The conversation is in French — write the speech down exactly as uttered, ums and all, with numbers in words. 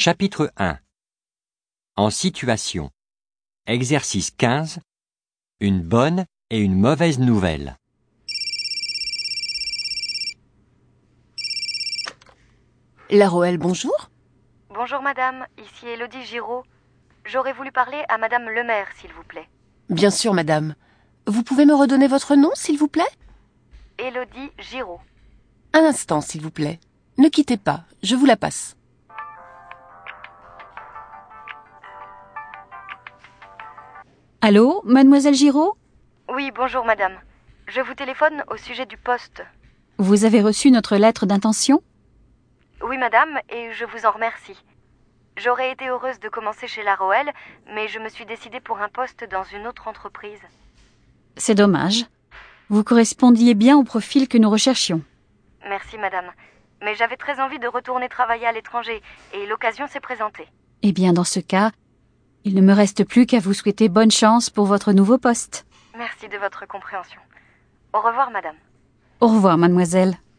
Chapitre un. En situation. Exercice quinze. Une bonne et une mauvaise nouvelle. Laroelle, bonjour. Bonjour madame, ici Élodie Giraud. J'aurais voulu parler à madame le maire, s'il vous plaît. Bien sûr, madame. Vous pouvez me redonner votre nom, s'il vous plaît? Élodie Giraud. Un instant, s'il vous plaît. Ne quittez pas, je vous la passe. Allô, mademoiselle Giraud? Oui, bonjour madame. Je vous téléphone au sujet du poste. Vous avez reçu notre lettre d'intention? Oui madame, et je vous en remercie. J'aurais été heureuse de commencer chez Laroelle, mais je me suis décidée pour un poste dans une autre entreprise. C'est dommage. Vous correspondiez bien au profil que nous recherchions. Merci madame. Mais j'avais très envie de retourner travailler à l'étranger, et l'occasion s'est présentée. Eh bien, dans ce cas, il ne me reste plus qu'à vous souhaiter bonne chance pour votre nouveau poste. Merci de votre compréhension. Au revoir madame. Au revoir, mademoiselle.